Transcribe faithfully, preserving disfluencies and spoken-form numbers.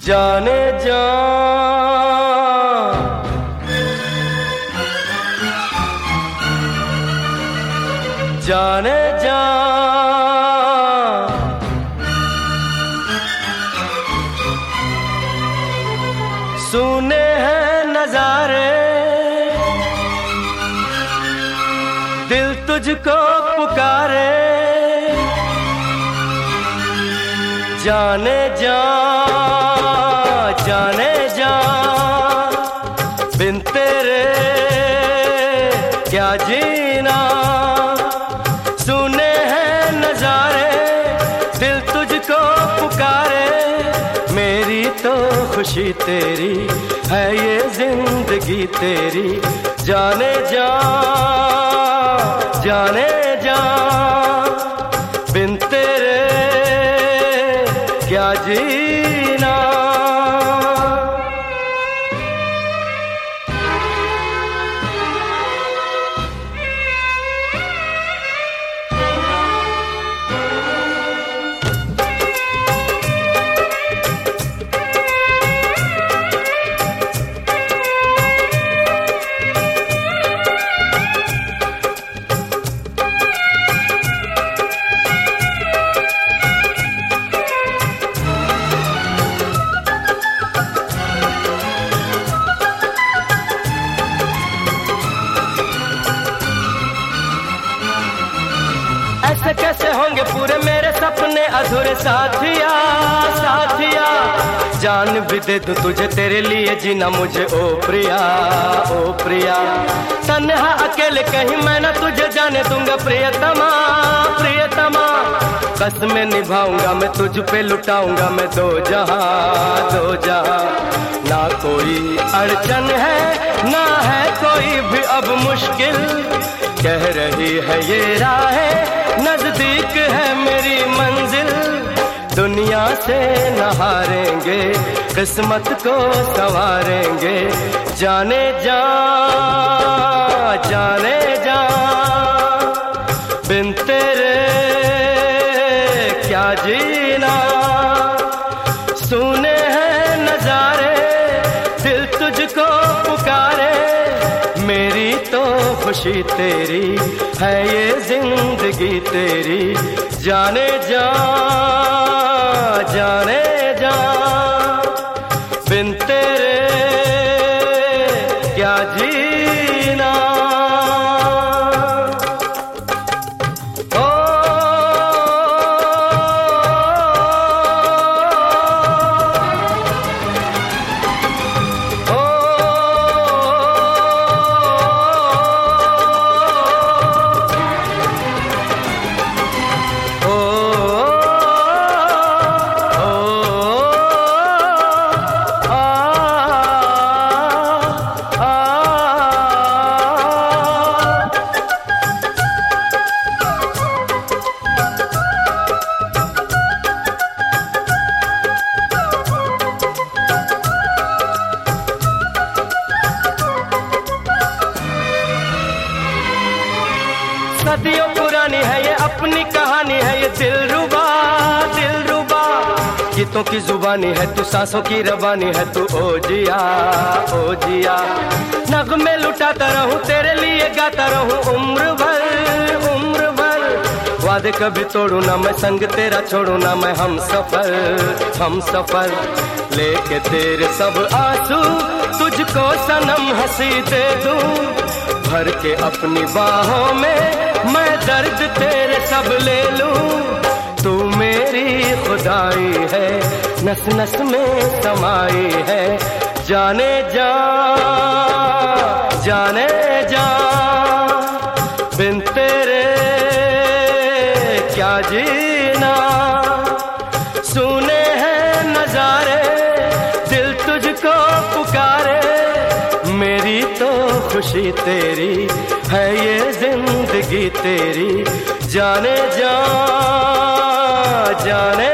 जाने जा जाने जा सुने हैं नजारे दिल तुझको पुकारे जाने जा जाने जा बिन तेरे क्या जीना सुने हैं नजारे दिल तुझको पुकारे मेरी तो खुशी तेरी है ये जिंदगी तेरी जाने जा जाने जा बिन तेरे क्या जीना ऐसे कैसे होंगे पूरे मेरे सपने अधूरे साथिया साथिया जान भी दे दूं तुझे तेरे लिए जीना मुझे ओ प्रिया ओ प्रिया तन्हा अकेले कहीं मैं ना तुझे जाने दूंगा प्रियतमा प्रियतमा कसमें निभाऊंगा मैं तुझ पे लुटाऊंगा मैं दो जहां दो जहां ना कोई अड़चन है ना है कोई भी अब मुश्किल कह रही है ये राहें नजदीक है मेरी मंजिल दुनिया से न हारेंगे किस्मत को संवारेंगे जाने जा जाने जा बिन तेरे क्या जीना सुने हैं नजारे दिल तुझको पुकारे मेरी तो खुशी तेरी है ये जिंदगी तेरी जाने जा जाने जा बिन तेरे क्या जीना ओ, ओ, सदियों पुरानी है ये अपनी कहानी है ये दिलरुबा दिलरुबा गीतों की जुबानी है तू सांसों की रवानी है तू ओ जिया ओ जिया नगमे लुटाता रहूं तेरे लिए गाता रहूं उम्र भर उम्र भर वादे कभी तोड़ू ना मैं संग तेरा छोड़ू ना मैं हम सफर हम सफर लेके तेरे सब आंसू तुझको सनम हंसी दे दूं भर के अपनी बाहों में मैं दर्द तेरे सब ले लूं तू मेरी खुदाई है नस नस में समाई है जाने जा जाने जा बिन तेरे क्या जीना सुने हैं नजारे दिल तुझको पुकारे मेरी तो खुशी तेरी है ये जिंदगी तेरी जाने जा जाने